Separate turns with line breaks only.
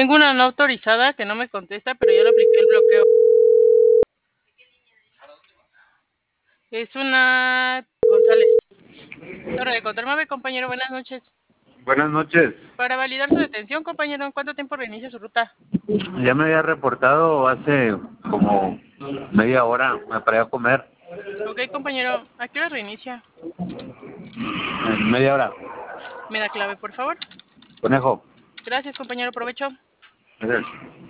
Tengo una no autorizada que no me contesta, pero ya le apliqué el bloqueo. Es una González. Torre de control 9, compañero, buenas noches.
Buenas noches.
Para validar su detención, compañero, ¿en cuánto tiempo reinicia su ruta?
Ya me había reportado hace como media hora. Me paré a comer.
Ok, compañero, ¿a qué hora reinicia?
En media hora.
¿Me da clave, por favor?
Conejo.
Gracias, compañero, provecho.
Gracias.